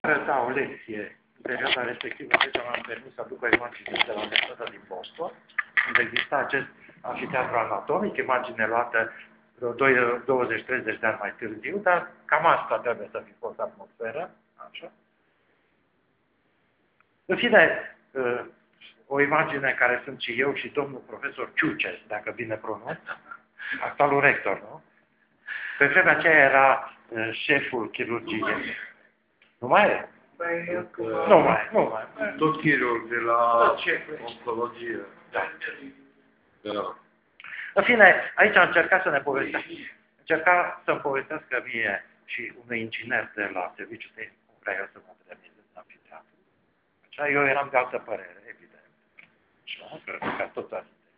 preda o lecție în perioada respectivă, deci am permis să aduc o imagine de la Universitatea din Boston, unde exista acest amfiteatru anatomic, imagine luată 20-30 de ani mai târziu, dar cam asta trebuie să fi fost atmosfera. Așa. În fine, o imagine care sunt și eu și domnul profesor Ciuces, dacă bine pronunț, actualul rector, nu? Pe vremea aceea era șeful chirurgiei. Nu mai e? Nu mai. Tot chirurg de la oncologie. Da. În fine, aici am încercat să ne povestească. Încerca să-mi povestească mie și unui inginer de la serviciul tehnic, cum vrea eu să mă modernizez în amfiteatru. Așa, eu eram de altă părere, evident. Așa, că tot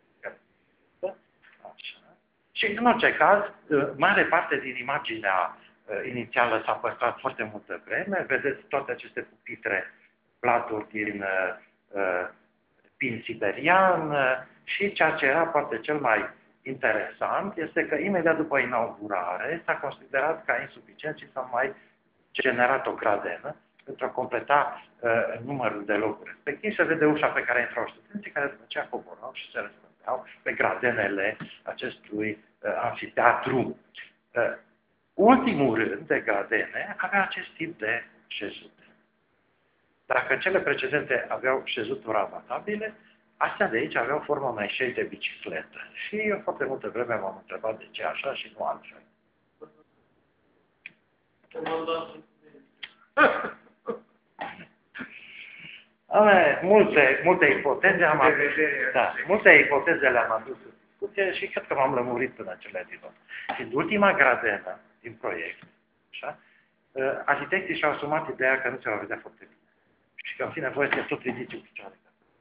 așa. Și în orice caz, mare parte din imaginea inițială s-a păstrat foarte multă vreme. Vedeți toate aceste pupitre, platuri din pin siberian și ceea ce era poate cel mai interesant este că imediat după inaugurare s-a considerat ca insuficient și s-a mai generat o gradenă pentru a completa numărul de locuri respectiv. Se vede ușa pe care intrau studenții care după aceea coborau și se răspândeau pe gradenele acestui amfiteatru. Ultimul rând de gradene avea acest tip de șezute. Dacă cele precedente aveau șezuturi abatabile, astea de aici aveau forma mai șei de bicicletă. Și eu foarte multă vreme m-am întrebat de ce așa și nu altfel. Multe ipoteze am adus. Da, multe ipoteze le-am adus în discuție și cred că m-am lămurit până cele din urmă. Și în ultima gradenă din proiect, așa, arhitecții și-au asumat ideea că nu se va vedea foarte bine. Și că în fine voi să tot ridici în picioare.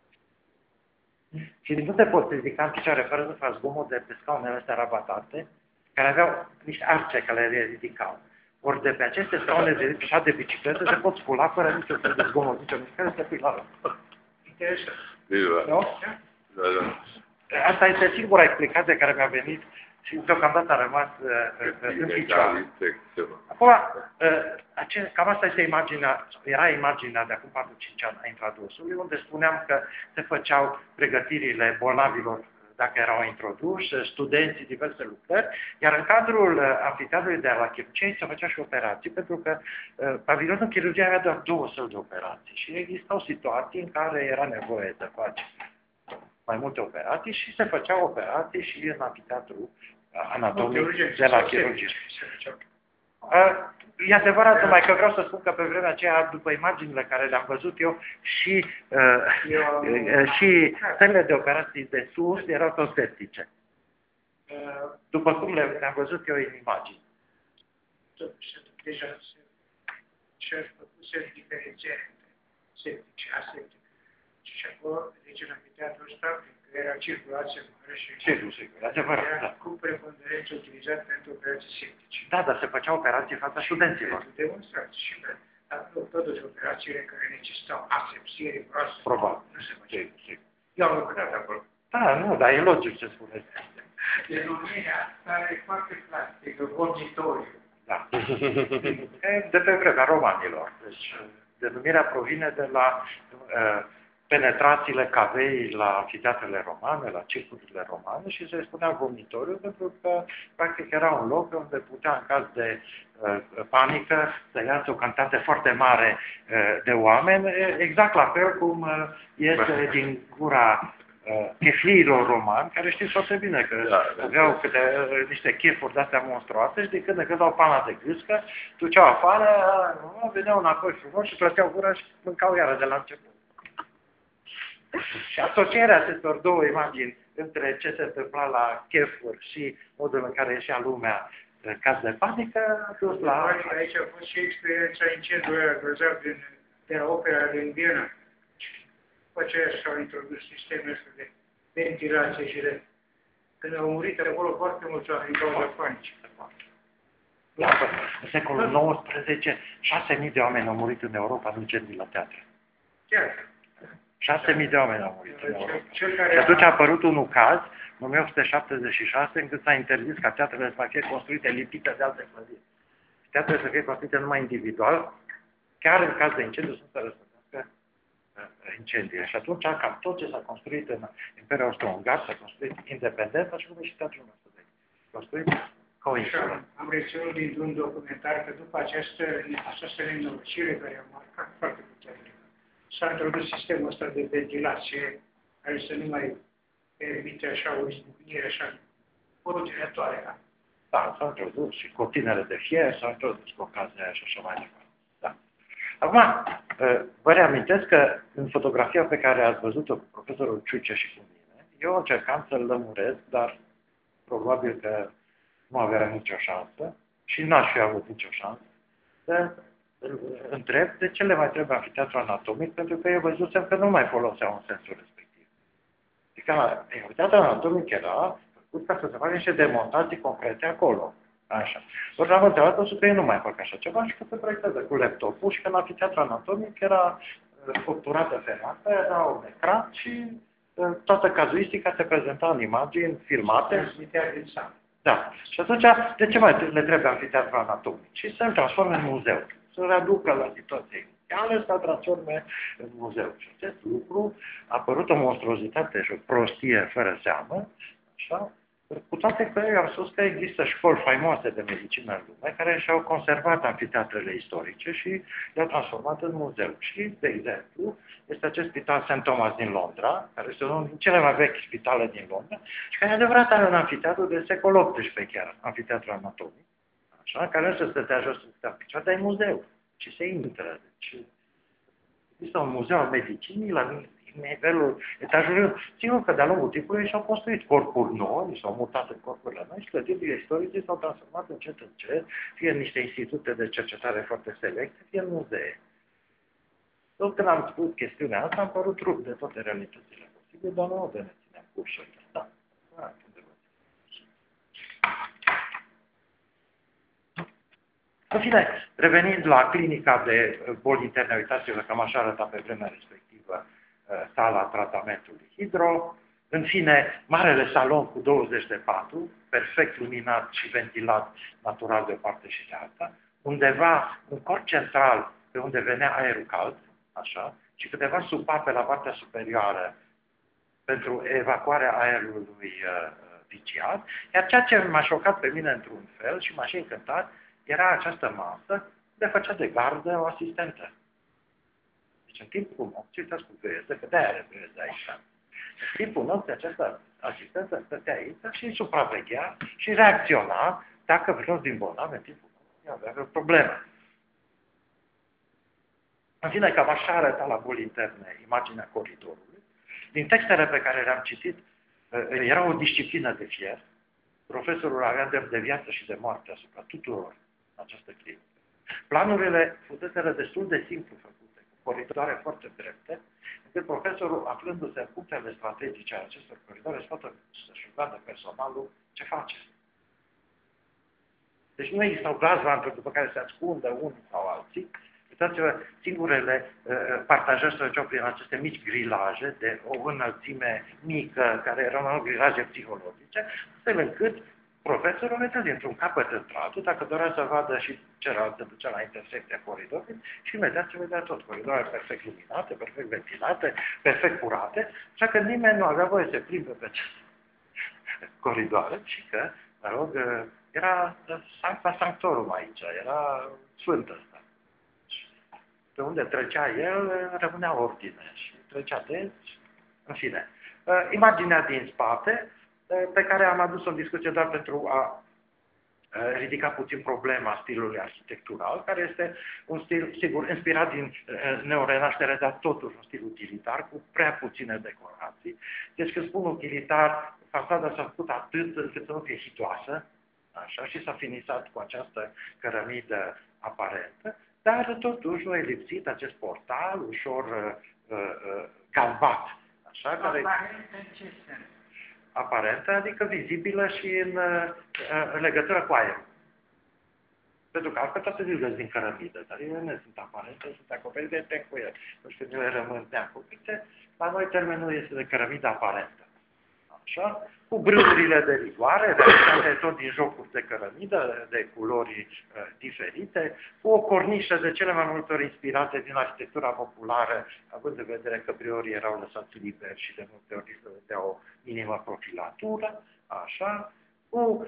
Și nu te poți ridica în picioare fără să faci zgomot de pe scaunele astea rabatate, care aveau niște arce care le ridicau. Ori de pe aceste scaune de bicicletă se pot scula fără niciun fel de zgomot, nicio mișcare, să pui la loc. Interesant. Nu? Da. Asta este singura explicație care mi-a venit și deocamdată a rămas în picioare. Acum, cam asta este era imaginea de acum 4-5 ani a intradusului, unde spuneam că se făceau pregătirile bolnavilor dacă erau introduși, studenții, diverse lucrări, iar în cadrul amfiteatrului de la chirurgie se făcea și operații, pentru că pavilionul chirurgiei avea doar 2 săli de operații și existau situații în care era nevoie de face mai multe operații și se făceau operații și în amfiteatru anatomic de la chirurgie. E adevărat, numai că vreau să spun că pe vremea aceea, după imaginile care le-am văzut eu, și sălile de operații de sus erau tot septice. După cum le-am văzut eu în imagini. Deja și-a făcut diferențiere între septice, aseptice. Și acolo, deci în amfiteatrul ăsta, că era circulație mare și era cu preponderență utilizat pentru operații septice. Da, dar se făceau operații în fața studenților. Demonstrați și totuși operațiile care necesitau asepsie riguroasă. Probabil. Nu se făceau. Eu am lucrat acolo. Da, nu, dar e logic ce spuneți. Denumirea e foarte plastică, vorbitoriu. Da. De pe vremea romanilor. Deci, denumirea provine de la penetrațiile caveii la amfiteatrele romane, la circurile romane și se spunea vomitoriu pentru că practic era un loc unde putea în caz de panică să iasă o cantitate foarte mare de oameni, exact la fel cum iese din gura chefliilor romani, care știți foarte bine că aveau niște chefuri de-astea monstruoase și de când în când au pana de gâscă, duceau afară, veneau înapoi frumos și plăteau gura și mâncau iară de la început. Și asocierea acestor două imagini între ce se întâmpla la chefuri și modul în care ieșea lumea în caz de panică a dus la... Aici a fost și experiența incendiului grozav de la opera din Viena. După aceea s-au introdus sistemul ăsta de ventilație și de... Când au murit acolo foarte mulți oameni din cauza panicii. În secolul XIX, 6.000 de oameni au murit în Europa în incendii la teatre. Chiar. 6.000 de oameni au murit în Europa. Și atunci a apărut unul caz, în 1976, încât s-a interzis ca teatrele să mai fie construite lipite de alte clădiri. Teatrele să fie construite numai individual, chiar în caz de incendiu sunt să răspândească incendiile. Și atunci, cam tot ce s-a construit în Imperiul Austro-Ungar s-a construit independent, așa cum e și teatrul nostru de aici. Construit coinsulă. Am reținut dintr-un documentar că după această nenorocire care a marcat foarte puternic, s-a introdus sistemul ăsta de ventilație care să nu mai permite așa o izbucnire așa continuatoare. Da, s-au introdus și cortinele de fier, s-au introdus cu ocazia aia și așa mai departe. Da. Acum, vă reamintesc că în fotografia pe care ați văzut-o cu profesorul Ciuce și cu mine, eu încercam să-l lămuresc, dar probabil că nu aveam nicio șansă și n-aș fi avut nicio șansă să întreb de ce le mai trebuie anfiteatru anatomic, pentru că eu văzusem că nu mai foloseau în sensul respectiv. Adică anfiteatru anatomic era făcut ca să se facă niște demonstrații concrete acolo. Așa. Ori am întrebat-o că ei nu mai fac așa ceva și că se proiectează cu laptopul și că în anfiteatru anatomic era structurată fermată, era un ecran și toată cazuistica se prezenta în imagini filmate. Da. Și atunci, de ce mai le trebuie anfiteatru anatomic? Și să-l transforme în muzeu. Să readucă la situația inițială, să-l transforme în muzeu. Și acest lucru a apărut o monstruozitate și o prostie fără seamă, așa, cu toate că eu am spus că există școli faimoase de medicină în lume care și-au conservat anfiteatrele istorice și le-au transformat în muzeu. Și, de exemplu, este acest spital St. Thomas din Londra, care este unul din cele mai vechi spitale din Londra și care adevărat are un anfiteatru de secol XVIII chiar, anfiteatru anatomic, așa, care nu se stătea jos în picioare, dar e muzeu. Și se intră. Deci, este un muzeu al medicinii la nivelul etajului. Sigur că de-a lungul timpului și-au construit corpuri noi, s-au mutat în corpurile noi și clădirile istorice s-au transformat încet în încet, fie în niște institute de cercetare foarte selecte, fie în muzee. Tot când am spus chestiunea asta, am părut trup de toate realitățile posibile, dar nu de ne ținem cursurile. Da. În fine, revenind la clinica de boli interne, uitați-vă că m-aș arăta pe vremea respectivă sala tratamentului hidro. În fine, marele salon cu 20 de patru, perfect luminat și ventilat natural de o parte și de alta, undeva un corp central pe unde venea aerul cald, așa, și câteva supape la partea superioară pentru evacuarea aerului viciat, iar ceea ce m-a șocat pe mine într-un fel și m-a și încântat, era această masă de făcea de gardă o asistentă. Deci în timpul nopții, uitați cu găieză, că de-aia are găieză aici. În timpul nopții această asistentă stătea aici și supraveghea și reacționa dacă vreun din bolnavi în timpul nopții avea o problemă. În fine, cam așa arăta la boli interne imaginea coridorului. Din textele pe care le-am citit, era o disciplină de fier. Profesorul avea drept de viață și de moarte asupra tuturor în această clinică. Planurile fuseseră destul de simplu făcute, cu coridoare foarte drepte, încât profesorul, aflându-se în punctele strategice ale acestor coridoare, să-și vadă personalul ce face. Deci nu există o gazvantă după care se ascundă unii sau alții. Uitați-vă, singurele partajări se făceau prin aceste mici grilaje de o înălțime mică, care erau grilaje psihologice, astfel încât profesorul mergea dintr-un capăt într-altul, dacă dorea să vadă și celălalt se ducea la intersecția coridorului și imediat se vedea tot. Coridoare perfect luminate, perfect ventilate, perfect curate, așa că nimeni nu avea voie să se plimbe pe aceste coridoare și că, mă rog, era sancta sanctorum aici, era sfânt ăsta. Pe unde trecea el, rămânea ordine și trecea deci, în fine. Imaginea din spate, pe care am adus-o în discuție doar pentru a ridica puțin problema stilului arhitectural, care este un stil, sigur, inspirat din neorenaștere, dar totuși un stil utilitar, cu prea puține decorații. Deci când spun utilitar, fasada s-a făcut atât încât să nu fie hitoasă, așa, și s-a finisat cu această cărămidă aparentă, dar totuși nu e lipsit acest portal ușor galbat, așa, care... Aparentă, adică vizibilă și în legătură cu aerul. Pentru că altfel toate zilele din cărămidă, dar ele nu sunt aparente, sunt acoperite de tencuieri. Nu știu, ele rămân neacoperite, la noi termenul este de cărămidă aparentă. așa, cu brâurile de rigoare, realizate tot din jocuri de cărămidă, de culori diferite, cu o cornișă de cele mai multe ori inspirate din arhitectura populară, având în vedere că priorii erau lăsați liberi și de multe ori se vedea o minimă profilatură, așa, cu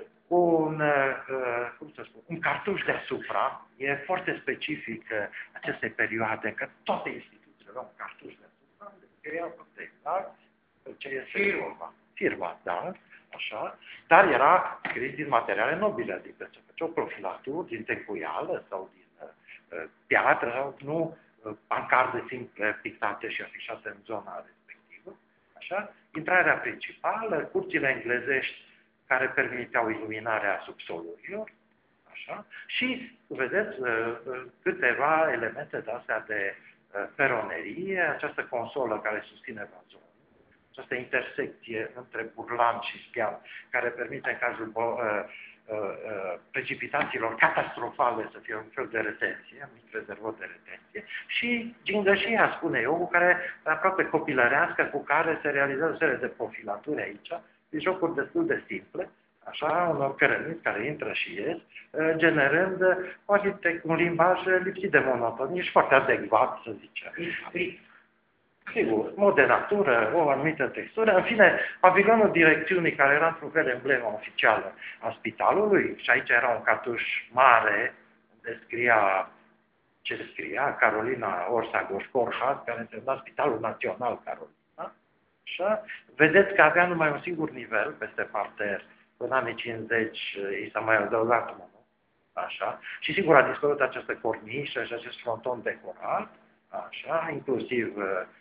un cartuș deasupra, e foarte specific acestei perioade, că toate instituțiile au un cartuș deasupra, unde scriau foarte exact ce este vorba. Firma, da, așa, dar era scris din materiale nobile, adică se făcea o profilatură din tencuială sau din piatră, sau nu pancarde simple pictate și afișate în zona respectivă, așa. Intrarea principală, curțile englezești care permiteau iluminarea subsolurilor, așa, și, vedeți, câteva elemente de-astea de peronerie, această consolă care susține vazonul, această intersecție între burlan și spian, care permite în cazul precipitațiilor catastrofale să fie un fel de retenție, un mic rezervor de retenție, și gingășia, spune eu, cu care, aproape copilărească, cu care se realizează o serie de profilaturi aici, de jocuri destul de simple, așa, unor cărămiți care intră și ies, generând un limbaj lipsit de monotonie și foarte adecvat, să zicem. Sigur, mod de natură, o anumită textură. În fine, pavilionul direcțiunii, care era într-un fel emblema oficială a spitalului, și aici era un cartuș mare, unde scria, ce scria, Carolina Orsagos-Corhat, care însemna Spitalul Național Carolina. Așa. Vedeți că avea numai un singur nivel peste parter. În anii 50 i s-a mai adăugat unul. Așa. Și sigur a dispărut această cornișă și acest fronton decorat, așa, inclusiv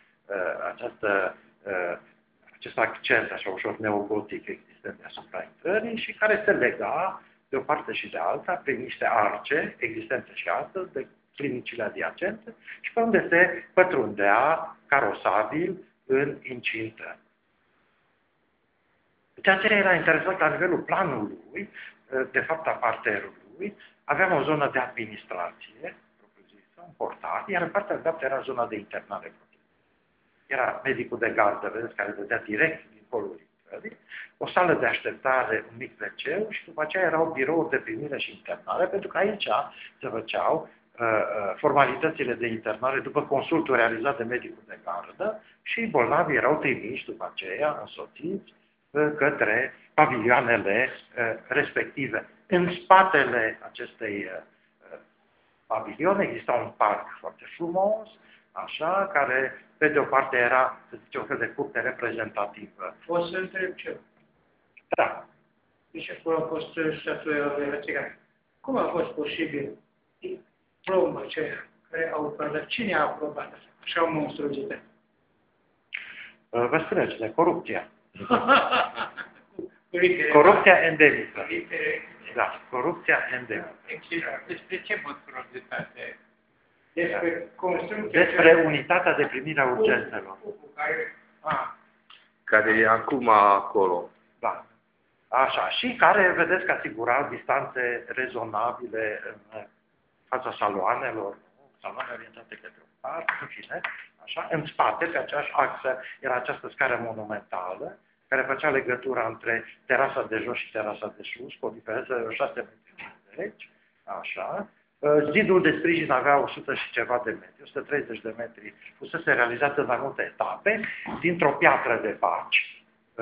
acest accent așa ușor neogotic existent deasupra intrării și care se lega de o parte și de alta prin niște arce existente și astăzi de clinicile adiacente și pe unde se pătrundea carosabil în incintă. Ceea ce era interesant la nivelul planului, de fapt a parterului, aveam o zonă de administrație, propriu-zisă, un portal, iar în partea dreaptă era zona de internare. Era medicul de gardă, vedeți, care vedea direct din holul intrării, o sală de așteptare, un mic wc și după aceea erau birouri de primire și internare, pentru că aici se făceau formalitățile de internare după consultul realizat de medicul de gardă și bolnavii erau trimiși după aceea, însoțiți, către pavilioanele respective. În spatele acestei pavilione exista un parc foarte frumos, așa, care pe de o parte era, să zicem, un fel de curte reprezentativă. O să întreb ce? Da. Deci acolo a fost statuia Vatican. Cum a fost posibil plomba aceea care au aprobat? Cine a aprobat așa o monstruozitate? Vă spuneți, de corupția. Corupția endemică. Da, corupția endemică. Despre ce monstruozitate? Despre unitatea de primire a urgențelor. Care e acum acolo. Da. Așa. Și care, vedeți, că asigura distanțe rezonabile în fața saloanelor, saloane orientate către un parc, în fine. Așa. În spate, pe aceeași axă, era această scară monumentală, care făcea legătura între terasa de jos și terasa de sus, cu o diferență de 6,50 metri. Așa. Zidul de sprijin avea 100 și ceva de metri, 130 de metri, fusese realizat în mai multe etape, dintr-o piatră de baci,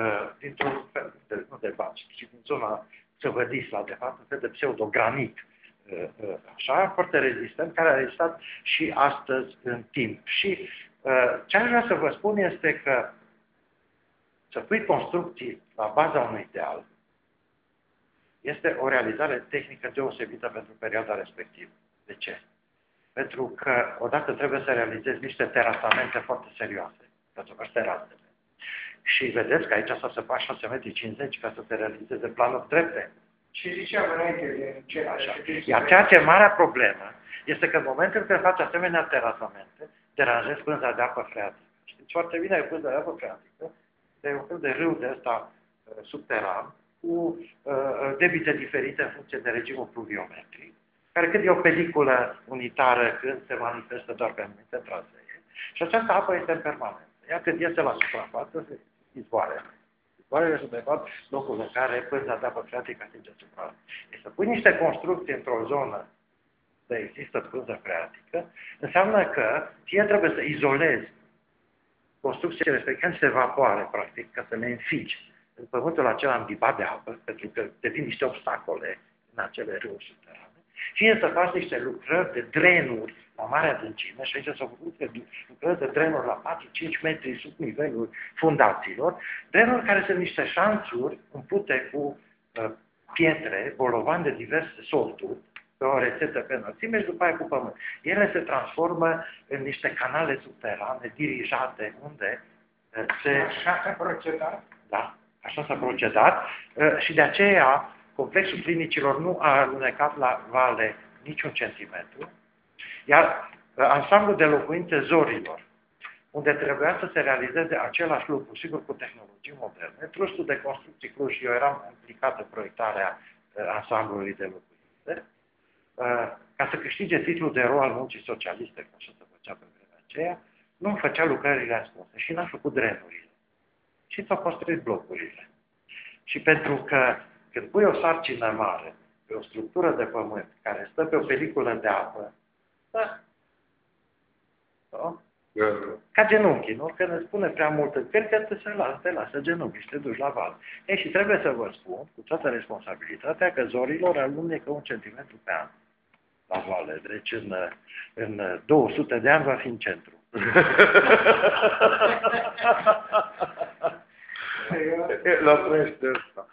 nu de baci, ci din zona Țăvădisla, de fapt, un fel de pseudogranit, așa, foarte rezistent, care a rezistat și astăzi în timp. Și ce aș vrea să vă spun este că să pui construcții la baza unui deal este o realizare tehnică deosebită pentru perioada respectivă. De ce? Pentru că odată trebuie să realizezi niște terasamente foarte serioase, pentru că terasele. Și vedeți că aici s-a săpat 6,50 metri ca să se realizeze planuri drepte. Și ziceam înainte de ce așa. Iar ceea ce e marea problemă este că în momentul în care faci asemenea terasamente, deranjezi pânza de apă freatică. Știți foarte bine că pânza de apă freatică e un fel de râu de ăsta subteran, cu debite diferite în funcție de regimul pluviometric, care când e o peliculă unitară, când se manifestă doar pe anumite trasee, și această apă este în permanență. Ea când iese la suprafață, se izvoare Soarele sunt, de fapt, locul în care pânza de apă freatică atinge suprafața. Deci să pui niște construcții într-o zonă de există pânză freatică, înseamnă că fie trebuie să izolezi construcțiile respective niște vapoare, practic, ca să le înfigi în pământul acela îmbibat de apă, pentru că devin niște obstacole în acele râuri subterane, fie să faci niște lucrări de drenuri la mare adâncime, și aici s-au făcut lucrări de drenuri la 4-5 metri sub nivelul fundațiilor, drenuri care sunt niște șanțuri umpute cu pietre, bolovani de diverse sorturi, pe o rețetă pe înălțime și după aia cu pământ. Ele se transformă în niște canale subterane, dirijate, unde se... Așa s-a procedat? Da, așa s-a procedat și de aceea complexul clinicilor nu a alunecat la vale niciun centimetru, iar ansamblul de locuințe zorilor, unde trebuia să se realizeze același lucru, sigur cu tehnologii moderne, trustul de construcții Cluj, eu eram implicat în proiectarea ansamblului de locuințe, ca să câștige titlul de erou al muncii socialiste, că așa se făcea pe vremea aceea, nu făcea lucrările ascunse și n-a făcut drenurile. Și s-au construit blocurile. Și pentru că când pui o sarcină mare pe o structură de pământ care stă pe o peliculă de apă, da, ca genunchii, nu? Că ne spune prea mult în cări, că te lasă genunchii și te duci la val. Ei, și trebuie să vă spun, cu toată responsabilitatea, că zorilor alunecă 1 centimetru pe an la vale. Deci în 200 de ani va fi în centru. La prește ăsta.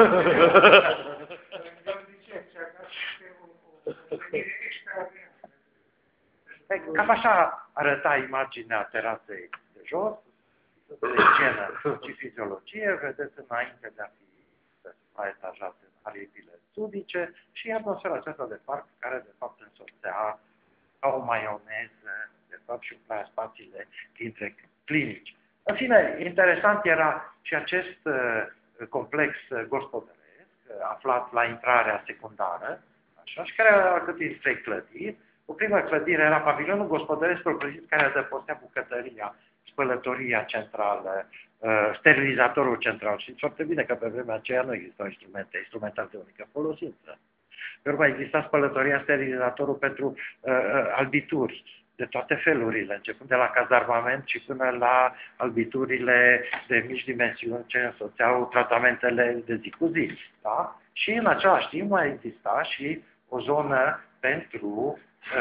Cam așa arăta imaginea terasei de jos, de igienă și fiziologie, vedeți înainte de a fi etajați în aripile sudice și atmosfera aceasta de parc care de fapt însoțea ca o maioneză, de fapt și umplea spațiile dintre clinici. În fine, interesant era și acest complex gospodăresc, aflat la intrarea secundară, așa, și care era alcătuit 3 clădiri. O primă clădire era pavilionul gospodăresc propriu-zis care adăpostea bucătăria, spălătoria centrală, sterilizatorul central. Știți foarte bine că pe vremea aceea nu existau instrumentale de unică folosință. Pe urmă exista spălătoria, sterilizatorul pentru albituri de toate felurile, începând de la cazarmament și până la albiturile de mici dimensiuni ce însoțeau tratamentele de zi cu zi. Da? Și în același timp mai exista și o zonă pentru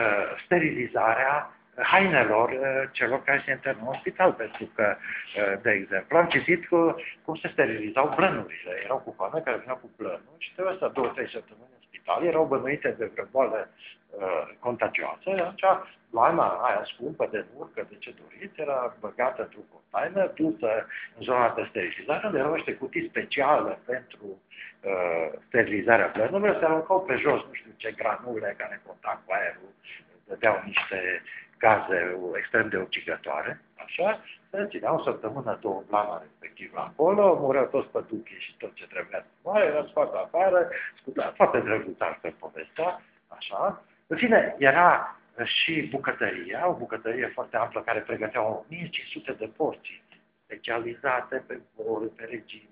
sterilizarea hainelor celor care se internau în spital, pentru că, de exemplu, am citit cum se sterilizau blănurile. Erau cucoane care veneau cu blănuri și trebuia să 2-3 săptămâni în spital, erau bănuite de vreo boală contagioasă, atunci blana aia scumpă de nurcă, de ce doriți, era băgată într-un container, dusă în zona de sterilizare, unde erau niște cutii speciale pentru sterilizarea blănurilor, se aruncau pe jos, nu știu ce granule care în contact cu aerul dădeau niște gaze extrem de ucigătoare, așa, se ținea o săptămână, 2 blana respectiv acolo, mureau toți păduchii și tot ce trebuia să moare, era scoat afară, scutat, foarte drăguț pe povestea, așa. În fine, era și bucătăria, o bucătărie foarte amplă care pregătea 1500 de porții specializate pe bol, pe regimul,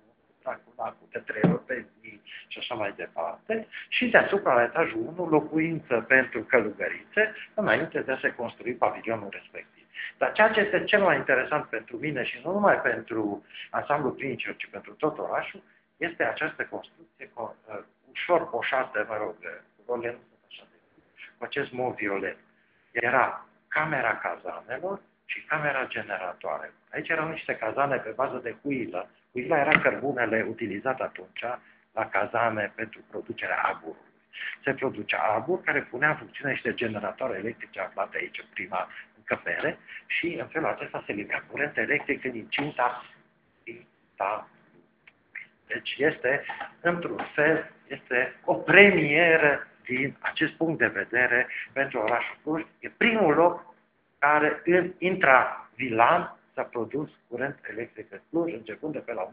cu de 3 ori pe zi și așa mai departe. Și deasupra, la etajul 1, locuință pentru călugărițe, înainte de a se construi pavilionul respectiv. Dar ceea ce este cel mai interesant pentru mine și nu numai pentru ansamblul clinicilor, ci pentru tot orașul, este această construcție ușor poșată, mă rog, rolele nu sunt așa de cu acest mod violet. Era camera cazanelor și camera generatoare. Aici erau niște cazane pe bază de huilă. Huila era cărbunele utilizat atunci la cazane pentru producerea aburului. Se producea abur care punea în funcțiune niște generatoare electrice aflate aici în prima încăpere și în felul acesta se livrea curent electric în incinta. Deci este, într-un fel, este o premieră din acest punct de vedere pentru orașul Cluj. E primul loc care în intravilan s-a produs curent electric în Cluj, începând de pe la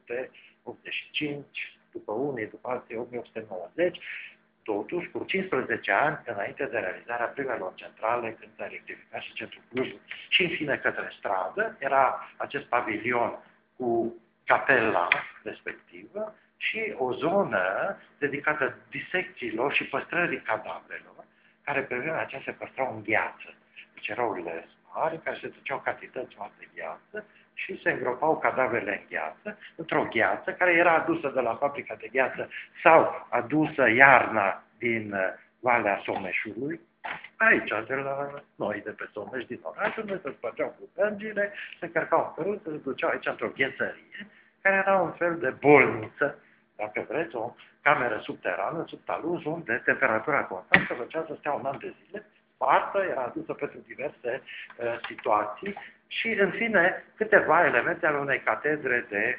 1885, după unii, după alții 1890, totuși cu 15 ani înainte de realizarea primelor centrale când s-a electrificat și centrul Clujului. Și în fine către stradă era acest pavilion cu capela respectivă și o zonă dedicată disecțiilor și păstrării cadavrelor, care pe vremea aceea se păstrau în gheață. Deci erau lăzi mari care se duceau cantități mari de gheață și se îngropau cadavrele în gheață, într-o gheață care era adusă de la fabrica de gheață sau adusă iarna din Valea Someșului, aici, de la noi, de pe Someș, din oraș, unde se spărgeau cu pângile, se încărcau în cărul, se duceau aici într-o ghețărie, care era un fel de bolniță, dacă vreți, o cameră subterană, sub taluz, unde temperatura constantă făcea să stea un an de zile, spartă, era adusă pentru diverse situații și, în fine, câteva elemente ale unei catedre de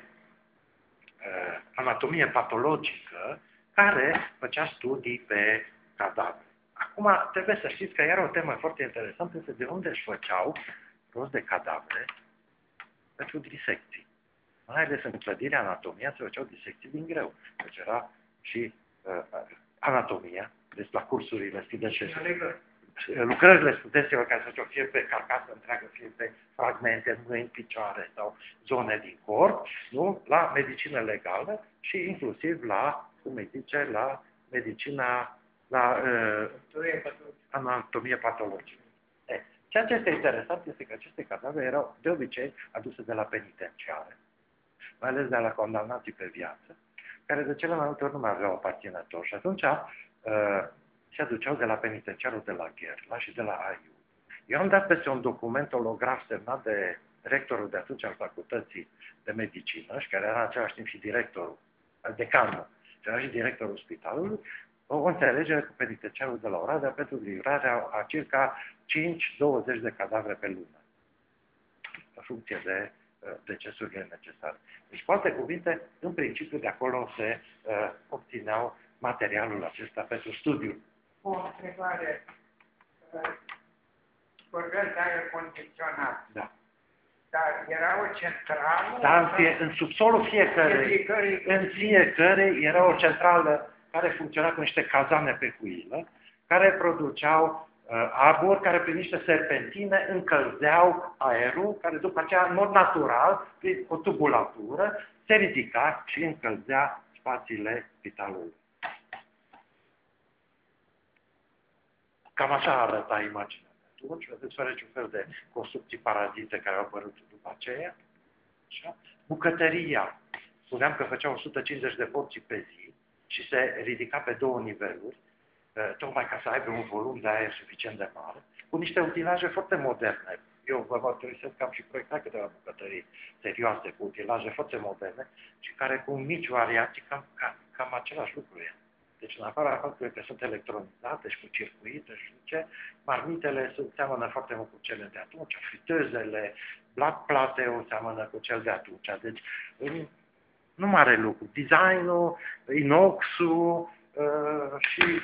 anatomie patologică, care făcea studii pe cadavre. Acum, trebuie să știți că era o temă foarte interesantă, este de unde își făceau rost de cadavre pentru disecții. Mai ales în clădirea anatomia se făceau disecții din greu. Deci era și anatomia, deci la cursurile studenților, lucrările studenților care se făceau fie pe carcasă întreagă, fie pe fragmente, mâini, picioare sau zone din corp, nu? La medicină legală și inclusiv la, cum îi zice, la medicina, la anatomie patologică. Ceea ce este interesant este că aceste cadavre erau de obicei aduse de la penitenciare, mai ales de la condamnații pe viață, care de cele mai multe ori nu mai aveau aparținători. Și atunci se aduceau de la penitenciarul de la Gherla și de la Aiu. Eu am dat peste un document holograf semnat de rectorul de atunci al facultății de medicină, și care era în același timp și directorul, decanul, și era și directorul spitalului, o înțelegere cu penitenciarul de la Oradea pentru livrarea a circa 5-20 de cadavre pe lună, în funcție de decesurile necesare. Deci, cu alte cuvinte, în principiu de acolo se obțineau materialul acesta pentru studiu. O întrebare. Vorbesc de aer condiționat. Da. Dar era o centrală? Da, în subsolul fiecare era o centrală care funcționa cu niște cazane pe cuilă, care produceau aburi, care prin niște serpentine încălzeau aerul, care după aceea, în mod natural, prin o tubulatură, se ridica și încălzea spațiile spitalului. Cam așa arăta imaginea de atunci, vedeți, fără niciun fel de construcții parazite care au apărut după aceea. Așa. Bucătăria, spuneam că făcea 150 de porții pe zi și se ridica pe 2 niveluri, tocmai ca să aibă un volum de aer suficient de mare, cu niște utilaje foarte moderne. Eu vă mărturisesc că am și proiectat câteva bucătării serioase, cu utilaje foarte moderne și care cu mici variații cam același lucru e. Deci, în afara faptului că sunt electronizate și cu circuite și ce, marmitele seamănă foarte mult cu cele de atunci, fritezele, plate seamănă cu cel de atunci. Deci, nu mare lucru. Designul, inoxul și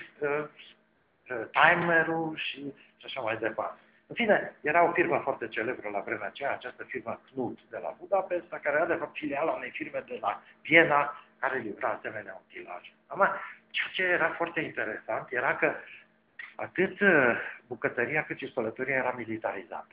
timerul și așa mai departe. În fine, era o firmă foarte celebră la vremea aceea, această firmă Knut de la Budapesta, care era de fapt filiala unei firme de la Viena, care livra asemenea utilaje. Acum, ceea ce era foarte interesant era că atât bucătăria cât și spălătoria era militarizată.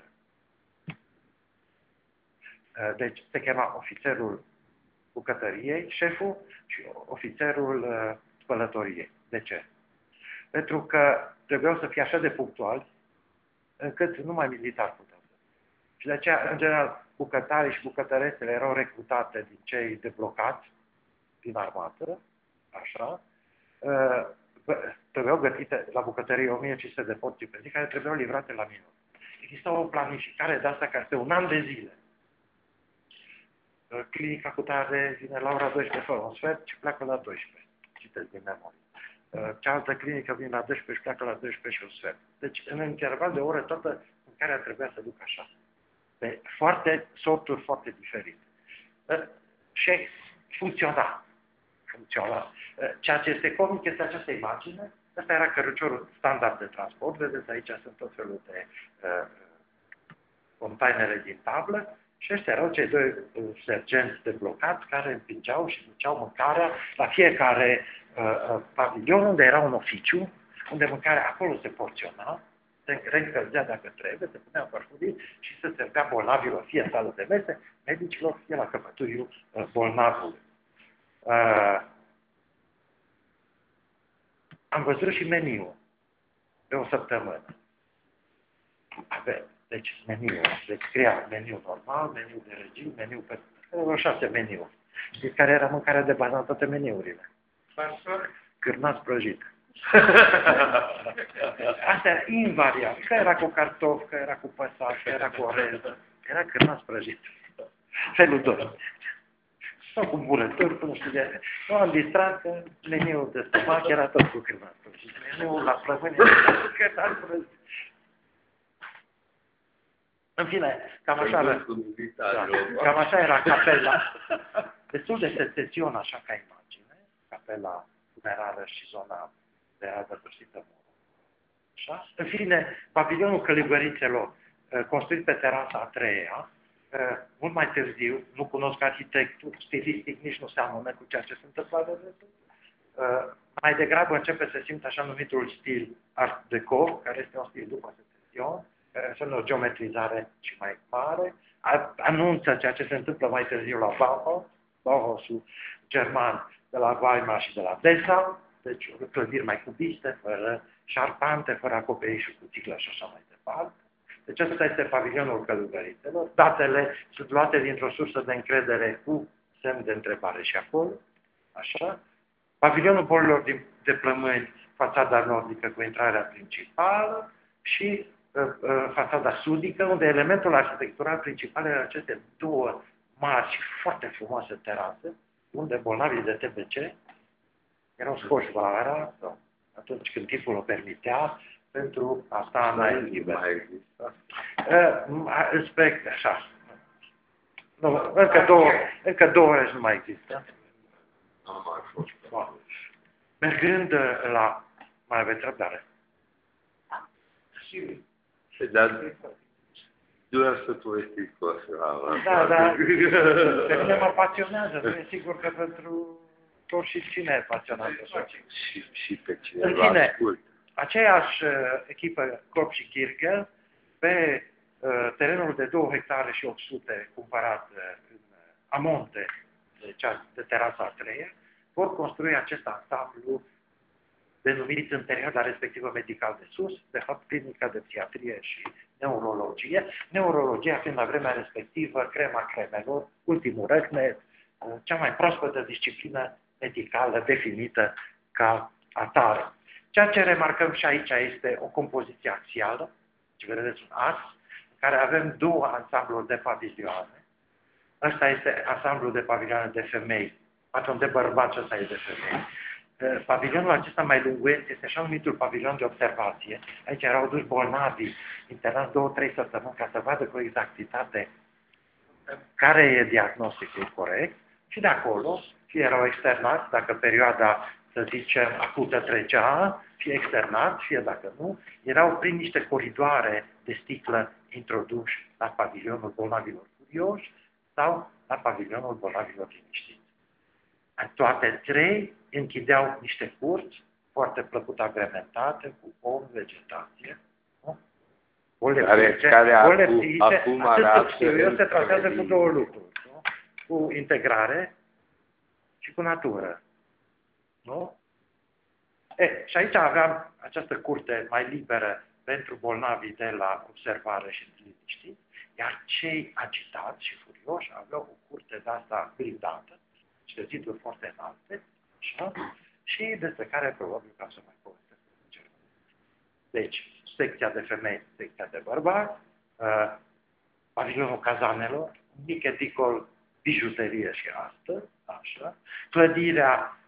Deci se chema ofițerul bucătăriei, șeful, și ofițerul spălătoriei. De ce? Pentru că trebuiau să fie așa de punctuali, încât numai militar puteau să. Și de aceea, în general, bucătarii și bucătăresele erau recrutate din cei deblocați din armată, așa, trebuiau gătite la bucătărie 1500 de porții pe zi, care trebuiau livrate la minut. Există o planificare de asta care este un an de zile. Clinica cu tare vine la ora 12 fără un sfert și pleacă la 12. Citesc din memorie. Cealaltă clinică vine la 12 și pleacă la 12 și un sfert. Deci, în interval de oră, toată mâncarea trebuia să ducă așa. Pe sorturi foarte diferite. Și funcționa. Ceea ce este comic este această imagine. Asta era căruciorul standard de transport. Vedeți, aici sunt tot felul de containere din tablă. Și ăștia erau cei 2 sergenți deblocați care împingeau și duceau mâncarea la fiecare pavilion unde era un oficiu, unde mâncarea acolo se porționa, se reîncălzea dacă trebuie, se punea în farfurii și să servea bolnavilor fie sală de mese, medicilor, fie la căpătâiul bolnavului. Am văzut și meniul pe o săptămână. Deci meniul, deci scria meniul normal, meniul de regim, meniul pe... Erau 6 meniuri. Știți care era mâncarea de bază în toate meniurile? Cârnați prăjit. Asta era invariabil. Că era cu cartofi, că era cu păsat, că era cu orez. Era cârnați prăjit. Felul 2. Sau cu burături, nu știu de... Nu am distrat că meniul de stomac era tot cu cârnați prăjit. Meniul la plămâni era cu cârnați prăjit. În fine, cam așa era capela. Destul de secesion așa ca imagine. Capela funerară și zona de adăpășită mură. Așa? În fine, pavilionul Călugărițelor, construit pe terasa a treia, mult mai târziu, nu cunosc arhitectul, stilistic nici nu seamănă cu ceea ce se întâmplă de restul. Mai degrabă începe să simt așa numitul stil Art Deco, care este un stil după secesion, care înseamnă o geometrizare și mai mare, anunță ceea ce se întâmplă mai târziu la Bauhaus, Bauhausul german de la Weimar și de la Dessau, deci clădiri mai cubiste, fără șarpante, fără acoperișuri cu țiglă și așa mai departe. Deci acesta este pavilionul Călugărițelor. Datele sunt luate dintr-o sursă de încredere cu semn de întrebare și acolo. Așa. Pavilionul bolilor de plămâni, fațada nordică cu intrarea principală și fațada sudică, unde elementul arhitectural principal era aceste două mari și foarte frumoase terase, unde bolnavii de TBC erau scoși vara, atunci când timpul o permitea, pentru a sta în aer liber. Respect, așa. Nu, încă două ore nu mai există. Mergând la... Mai aveți răbdare? Dar doar să povestiți cu așa. Da. Pe mine mă pasionează. Nu e sigur că pentru și cine e pasionat. Și pe cine în fine, aceeași echipă Korp și Kirchel, pe terenul de 2 hectare și 800 cumpărat în amonte de terasa a treia, vor construi acest ansamblu denumit în perioada respectivă medical de sus, de fapt clinica de psihiatrie și neurologie, neurologia fiind la vremea respectivă crema cremelor, ultimul răcnet, cea mai proaspătă disciplină medicală definită ca atare. Ceea ce remarcăm și aici este o compoziție axială, ce vedeți un as, în care avem 2 ansambluri de pavilioane. Ăsta este ansamblul de pavilioane de femei, de bărbați, ăsta e de femei. Pavilionul acesta mai lunguiesc este așa numitul pavilion de observație. Aici erau duși bolnavi, internați 2-3 săptămâni ca să vadă cu exactitate care e diagnosticul corect și de acolo fie erau externați, dacă perioada, să zicem, acută trecea, fie externați, fie dacă nu, erau prin niște coridoare de sticlă introduși la pavilionul bolnavilor furioși sau la pavilionul bolnavilor liniștiți. Toate 3 închideau niște curți foarte plăcut agrementate, cu om, vegetație. Care acum arată... Eu se tratează cu 2 lucruri. Nu? Cu integrare și cu natură. Nu? Și aici aveam această curte mai liberă pentru bolnavii de la observare și liniștiți, iar cei agitați și furioși aveau o curte de asta blindată, și de ziduri foarte înalte, așa, și despre care probabil că am să mai povestesc. Deci, secția de femei, secția de bărbați, pavilionul cazanelor, un mic edicol, bijuterie și astăzi, așa, clădirea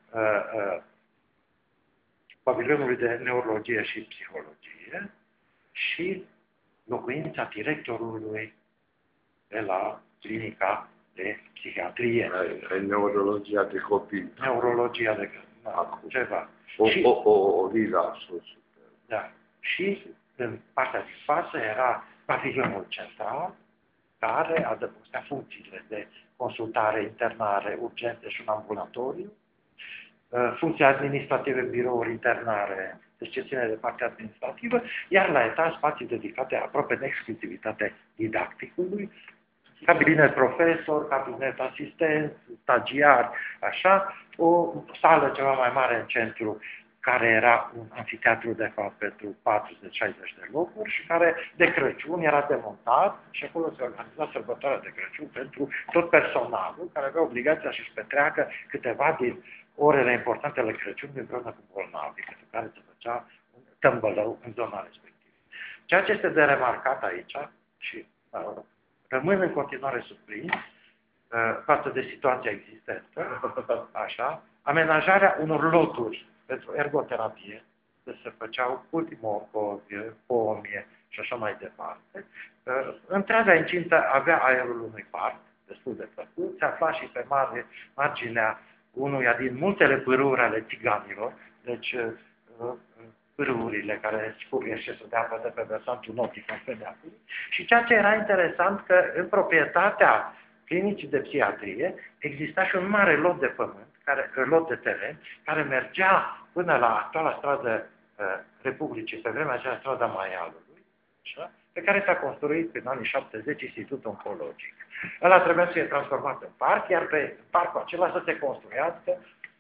pavilionului de neurologie și psihologie și locuința directorului de la clinica de psihiatrie. Neurologia de copii. Neurologia de ceva. O vila sus. Da. Și în partea din față era pavilionul central, care adăpostea funcțiile de consultare, internare, urgențe și un ambulatoriu, funcții administrative, birouri, internare deci ce ține de partea administrativă, iar la etaj spații dedicate aproape în exclusivitate didacticului, cabinet profesor, cabinet asistent, stagiar, așa, o sală ceva mai mare în centru, care era un anfiteatru, de fapt, pentru 40-60 de locuri și care de Crăciun era demontat și acolo se organiza sărbătoarea de Crăciun pentru tot personalul care avea obligația să-și petreacă câteva din orele importante ale Crăciunului împreună cu bolnavii, pentru care se făcea un tămbălău în zona respectivă. Ceea ce este de remarcat aici și rămân în continuare surprins față de situația existentă, așa, amenajarea unor loturi pentru ergoterapie, se făceau ultimocovi, pomie și așa mai departe. Întreaga incintă avea aerul unui parc, destul de plăcut, se afla și pe marginea unuia din multele pârâuri ale țiganilor, deci pârâurile care scurg excesul de apă de pe versantul notic al Feneacului. Și ceea ce era interesant că în proprietatea clinicii de psihiatrie exista și un mare lot de pământ, lot de teren, care mergea până la actuala stradă Republicii, pe vremea aceea strada Maialului, așa, pe care s-a construit în anii 70 Institutul Oncologic. Ăla trebuia să fie transformat în parc, iar pe parcul acela să se construiască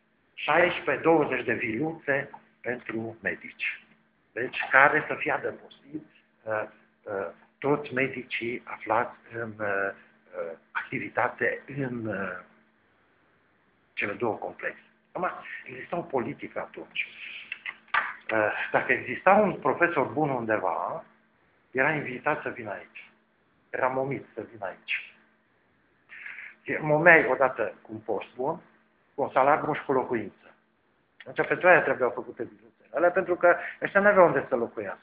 16-20 de viluțe pentru medici. Deci, care să fie adăpostit toți medicii aflați în activitate în cele două complexe. Acum, exista o politică atunci. Dacă exista un profesor bun undeva, era invitat să vină aici. Era momit să vină aici. Momeai odată cu un post bun, cu un salar bun și cu locuință. Deci pentru aia trebuiau făcute vizuțele alea, pentru că ăștia nu aveau unde să locuiască.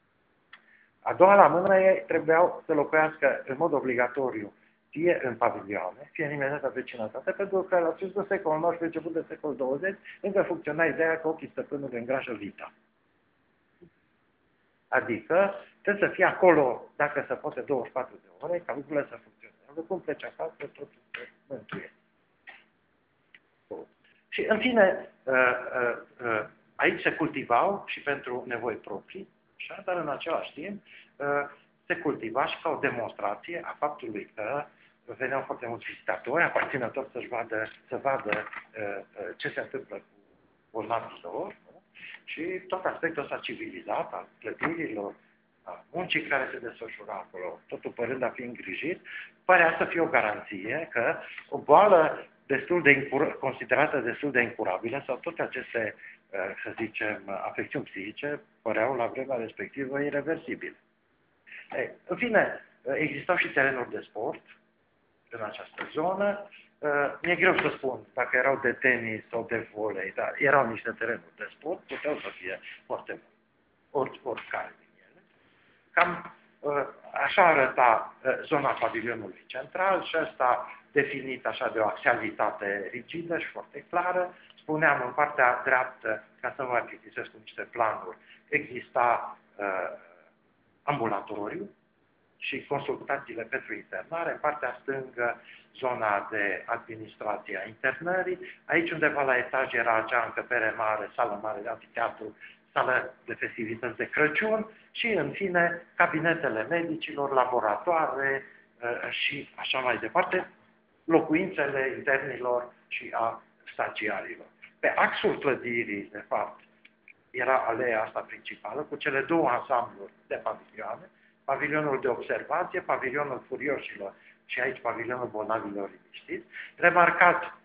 A doua la mână ei trebuiau să locuiască în mod obligatoriu fie în pavilioane, fie în imediata vecinătate, pentru că la sfârșitul secolului XIX, început de secolul 20, încă funcționa ideea că ochii stăpânului îngrașă vita. Adică trebuie să fie acolo, dacă se poate, 24 de ore, ca lucrurile să funcționeze. Cum pleci acasă, totul se mântuie. Și, în fine, aici se cultivau și pentru nevoi proprii, așa, dar în același timp se cultiva și ca o demonstrație a faptului că veneau foarte mulți vizitatori, aparținători să vadă ce se întâmplă cu bolnavilor, și tot aspectul ăsta civilizat al clădirilor, a muncii care se desfășura acolo, totul părând a fi îngrijit, părea să fie o garanție că o boală considerată destul de incurabilă sau toate aceste, să zicem, afecțiuni psihice păreau la vremea respectivă irreversibile. În fine, existau și terenuri de sport în această zonă. Mi-e greu să spun dacă erau de tenis sau de volei, dar erau niște terenuri de sport, puteau să fie foarte bune, oricare din ele. Cam așa arăta zona pavilionului central și asta definit așa de o axialitate rigidă și foarte clară. Spuneam, în partea dreaptă, ca să nu mai plictisesc cu niște planuri, exista ambulatoriu și consultațiile pentru internare, în partea stângă zona de administrație a internării, aici undeva la etaj era acea încăpere mare, sală mare de anfiteatru, sală de festivități de Crăciun și, în fine, cabinetele medicilor, laboratoare și așa mai departe, locuințele internilor și a stagiarilor. Pe axul clădirii, de fapt, era aleea asta principală, cu cele două ansambluri de pavilioane, pavilionul de observație, pavilionul furioșilor și aici pavilionul bolnavilor liniștiți, remarcat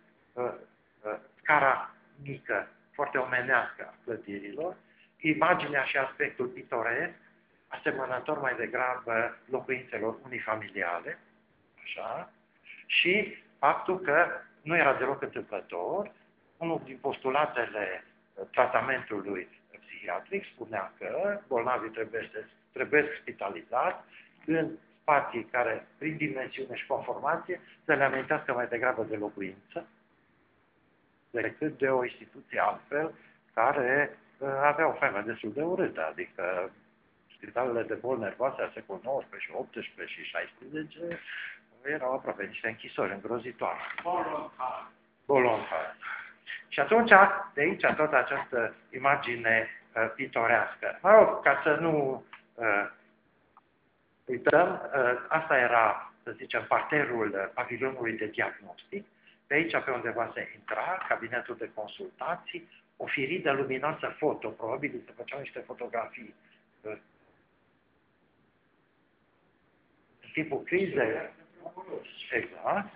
scara mică, foarte omenească a clădirilor, imaginea și aspectul pitoresc, asemănător mai degrabă locuințelor unifamiliale, așa, și faptul că nu era deloc întâmplător, unul din postulatele tratamentului psihiatric spunea că bolnavii trebuie spitalizați în spații care, prin dimensiune și conformație, să le amintească mai degrabă de locuință decât de o instituție altfel care avea o faimă destul de urâtă, adică spitalele de boli nervoase a secolului XIX și XVIII și XVI erau aproape niște închisori îngrozitoare. Voluntar. Și atunci, de aici, toată această imagine pitorească. Mă rog, ca să nu uităm, asta era, să zicem, parterul pavilionului de diagnostic. Pe aici, pe undeva se intra, cabinetul de consultații, o firidă luminoasă foto, probabil se făceau niște fotografii în timpul crizei. Exact.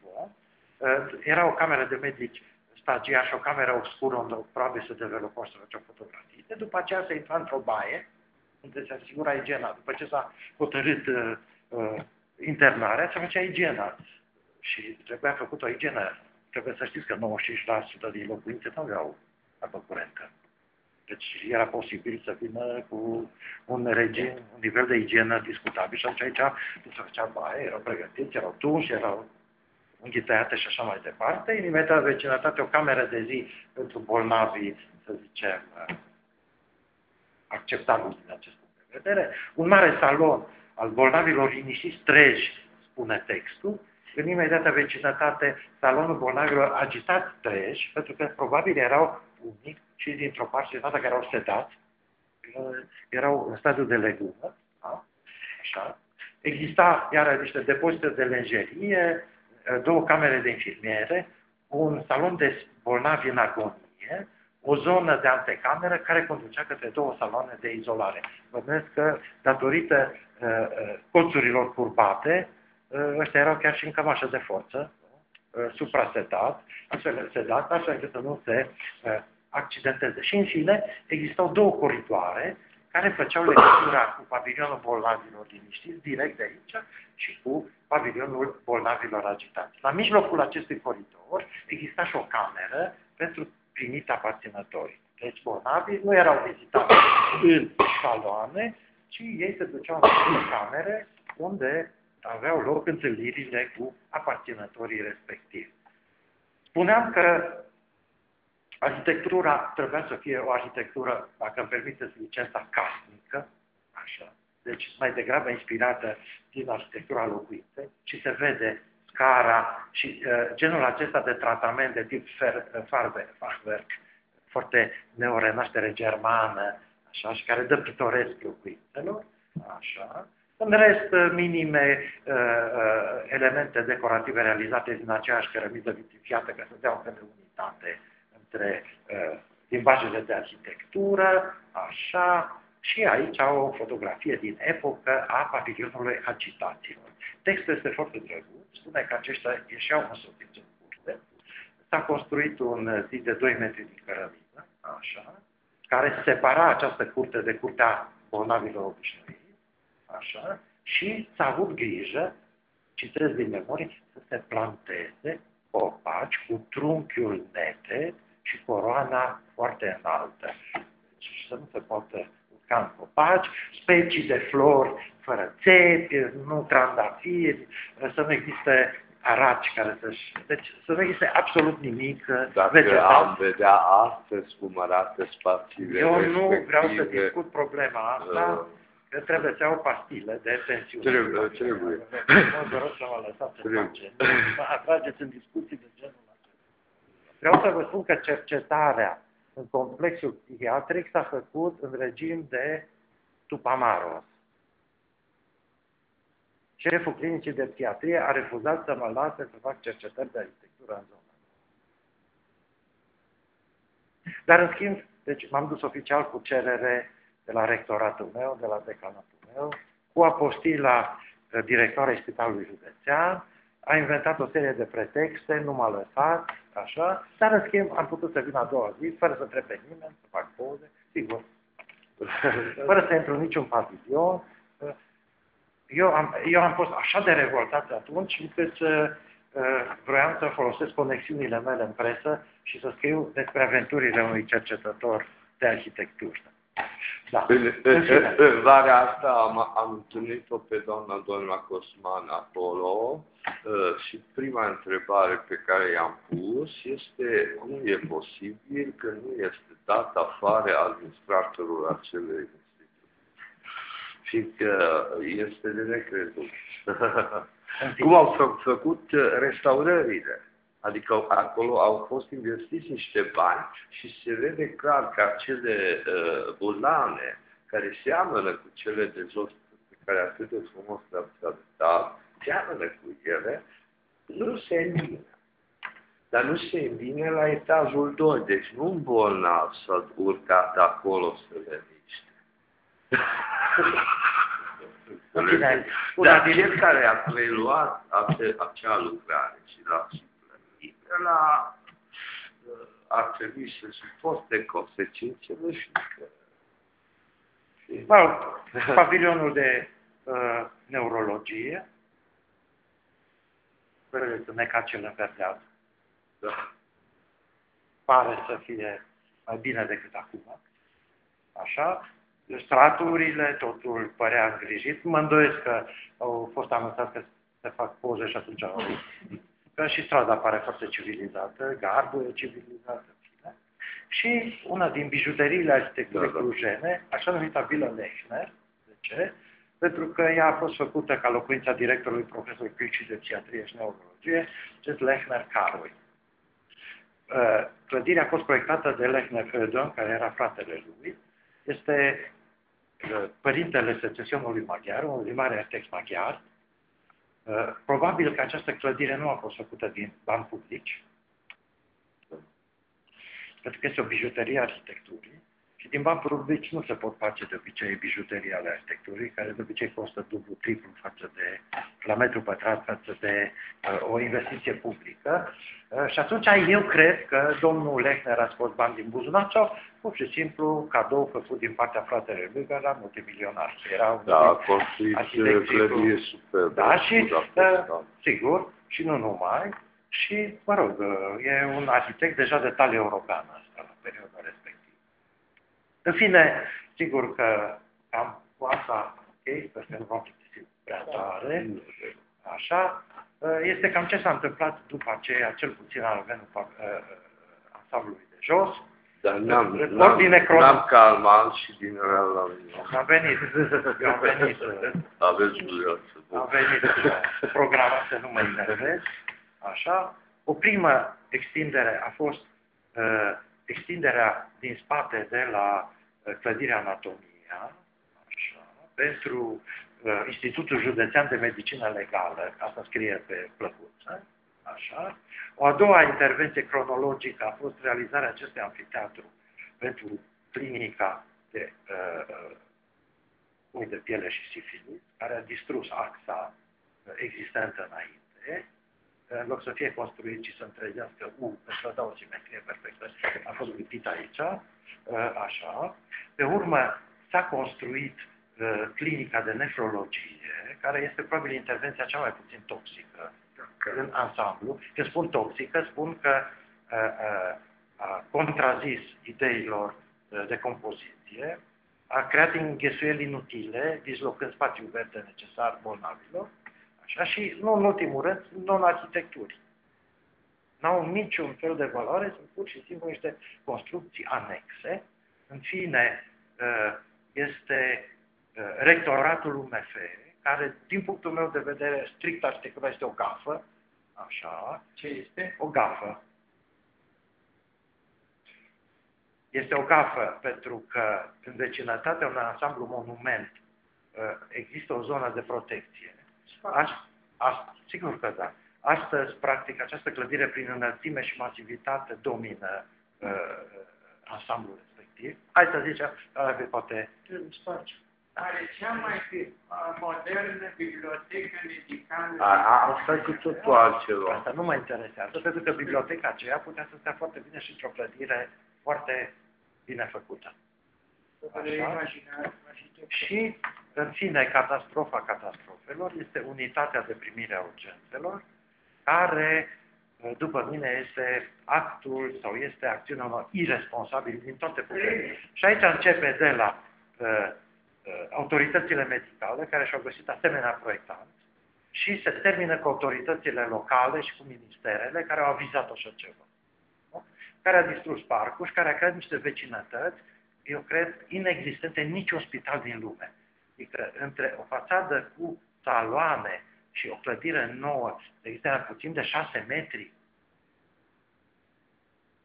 Era o cameră de medici stagiar și o cameră obscură unde probabil se dezvoltau să făceau fotografii. După aceea se intra într-o baie, unde se asigura igiena. După ce s-a hotărât internarea, se făcea igiena. Și trebuia făcut o igienă. Trebuie să știți că 95% din locuințe nu aveau apă curentă. Deci era posibil să vină cu un regim, un nivel de igienă discutabil. Și atunci aici se făcea baie, erau pregătiți, erau tunși, erau unghii tăiate și așa mai departe. În imediată vecinătate o cameră de zi pentru bolnavii, să zicem, acceptabil din acest punct de vedere. Un mare salon al bolnavilor liniștiți treji, spune textul. În imediată vecinătate, salonul bolnavilor agitați treji, pentru că probabil erau unii și dintr-o parte care erau sedați, erau în stadiu de legumă, da? Așa. Exista iară niște depozite de lenjerie, două camere de infirmiere, un salon de bolnavi în agonie, o zonă de antecameră care conducea către două saloane de izolare. Văd că, datorită colțurilor curbate, ăștia erau chiar și în cămașă de forță, suprasedat, astfel încât să nu se accidenteze. Și, în fine, existau două coridoare care făceau legătura cu pavilionul bolnavilor liniștiți, direct de aici, și cu pavilionul bolnavilor agitați. La mijlocul acestui coridor exista și o cameră pentru primiți aparținători. Deci bolnavii nu erau vizitați în saloane, ci ei se duceau în camere unde aveau loc întâlnirile cu aparținătorii respectivi. Spuneam că arhitectura trebuia să fie o arhitectură, dacă îmi permiteți licența, casnică, așa, deci mai degrabă inspirată din arhitectura locuinței, și se vede scara și genul acesta de tratament de tip Fachwerk, foarte neorenaștere germană, așa, și care dă pitoresc locuințelor, așa. În rest, minime elemente decorative realizate din aceeași cărămidă vitrifiată, ca să dea un fel de unitate între limbajele de arhitectură, așa, și aici au o fotografie din epocă a pavilionului agitaților. Textul este foarte drăguț, spune că aceștia ieșeau însoțiți în curte. S-a construit un zid de 2 metri din cărămidă, așa, care separa această curte de curtea bolnavilor obișnuiți, așa, și s-a avut grijă, citesc din memorie, să se planteze copaci cu trunchiul nete și coroana foarte înaltă. Deci să nu se poată urca în copaci, specii de flori fără țepi, nu trandafiri, să nu existe araci care să-și... Deci să nu existe absolut nimic vegetal. Am vedea astăzi cum arată spațiile Eu respective. nu vreau să discut problema asta, că trebuie să iau pastile de pensiune. Trebuie. Vă rog să mă lăsați în pace. Mă atrageți în discuții de genul acesta. Vreau să vă spun că cercetarea în complexul psihiatric s-a făcut în regim de Tupamaros. Șeful clinicii de psihiatrie a refuzat să mă lase să fac cercetări de arhitectură în zonă. Dar, în schimb, deci m-am dus oficial cu cerere de la rectoratul meu, de la decanatul meu, cu apostila directoarei Spitalului Județean, a inventat o serie de pretexte, nu m-a lăsat, așa, dar, în schimb, am putut să vin a doua zi, fără să întreb pe nimeni, să fac poze, sigur, fără să intru în niciun pavilion. Eu am fost așa de revoltat atunci, încât vroiam să folosesc conexiunile mele în presă și să scriu despre aventurile unui cercetător de arhitectură. Da. În vara asta am întâlnit-o pe doamna Cosman acolo și prima întrebare pe care i-am pus este cum e posibil că nu este dat afară administratorul acelei instituții. Fiindcă este de necrezut. Cum au făcut restaurările? Adică acolo au fost investiți niște bani și se vede clar că acele bulane care seamănă cu cele de jos pe care atât de frumos le-ați arătat, seamănă cu ele, nu se îmbină. Dar nu se îmbină la etajul 2, deci nu un bolnav s-a urcat acolo să le miște. Dar cel care a preluat acea lucrare și l-a suplănit, ăla ar trebui să suporte consecințele și pavilionul de neurologie, fără să neca cel înverdează. da. Pare să fie mai bine decât acum. Așa. Straturile, totul părea îngrijit. Mă îndoiesc că au fost anunțat că se fac poze și atunci că și strada pare foarte civilizată, gardul e civilizată. Și una din bijuteriile arhitecturii clujene, așa numită Villa Lechner. De ce? Pentru că ea a fost făcută ca locuința directorului profesor Crici de psihiatrie și neurologie, acest Lechner Caroi. Clădirea a fost proiectată de Lechner Hödön, care era fratele lui. Este părintele secesionului maghiar, un mare arhitect maghiar. Probabil că această clădire nu a fost făcută din bani publici, pentru că este o bijuterie a arhitecturii și din bani publici nu se pot face de obicei bijuterii ale arhitecturii, care de obicei costă dublu, triplu față de, la metru pătrat față de o investiție publică. Și atunci eu cred că domnul Lechner a scos bani din buzunar sau pur și simplu cadou făcut din partea fratelui lui, care era multimilionar. A construit clădire superbă. Da, și sigur, și nu numai. Și, mă rog, e un arhitect deja de talie europeană asta, la perioada respectivă. În fine, sigur că cam cu asta, ok, sper că nu v-am plictisit prea tare, așa, este cam ce s-a întâmplat după aceea, cel puțin al ansamblului de jos. Dar n-am calmat și din real la mine. Am venit. Aveți viață. Am venit programat să nu mă enervez. Așa. O primă extindere a fost extinderea din spate de la clădirea Anatomia, așa, pentru Institutul Județean de Medicină Legală, asta scrie pe plăcuță, așa. O a doua intervenție cronologică a fost realizarea acestui amfiteatru pentru clinica de ui de piele și sifilis, care a distrus axa existentă înainte. În loc să fie construit și să întregească pentru a da o simetrie perfectă, a fost lipit aici, așa. Pe urmă s-a construit clinica de nefrologie, care este probabil intervenția cea mai puțin toxică în ansamblu. Când spun toxică, spun că a contrazis ideilor de compoziție, a creat înghesuieli inutile, dislocând spațiul verde necesar bolnavilor, așa, și, nu în ultimul rând, non-arhitecturi. N-au niciun fel de valoare, sunt pur și simplu niște construcții anexe. În fine, este rectoratul UMF, care, din punctul meu de vedere, strict arhitectura, este o gafă. Așa. Ce este? O gafă. Este o gafă pentru că în vecinătatea unui ansamblu monument există o zonă de protecție. Sigur că da. Astăzi, practic, această clădire prin înălțime și masivitate domină ansamblul respectiv. Hai să zicem, poate... Are cea mai modernă bibliotecă medicală. Asta e cu totul altceva. Asta nu mă interesează, pentru că biblioteca aceea putea să stea foarte bine și într-o clădire foarte bine făcută. Așa. Și, în fine, catastrofa catastrofelor este unitatea de primire a urgențelor, care, după mine, este actul sau este acțiunea unor irresponsabili din toate puterile. Și aici începe de la autoritățile medicale, care și-au găsit asemenea proiectanți, și se termină cu autoritățile locale și cu ministerele, care au avizat așa ceva. Nu? Care a distrus parcuri și care a creat niște vecinătăți, eu cred, inexistente în niciun spital din lume. Adică între o fațadă cu saloane și o clădire nouă există puțin de 6 metri.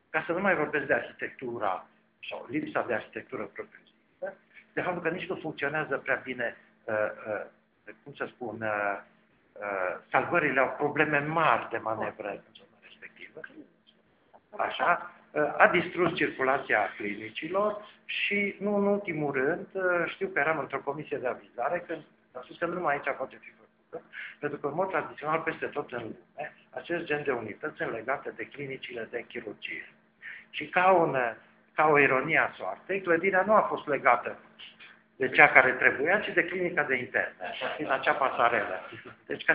ca să nu mai vorbesc de arhitectura sau lipsa de arhitectură propriu-zisă, de faptul că nici nu funcționează prea bine, cum să spun, salvările au probleme mari de manevră în zona respectivă. Așa, a distrus circulația clinicilor și, nu în ultimul rând, știu că eram într-o comisie de avizare când am spus că numai aici poate fi făcută, pentru că în mod tradițional peste tot în lume, acest gen de unități sunt legate de clinicile de chirurgie. Și ca o ironie a soartei, clădirea nu a fost legată de cea care trebuia, ci de clinica de interne, în acea pasarelă. Deci ca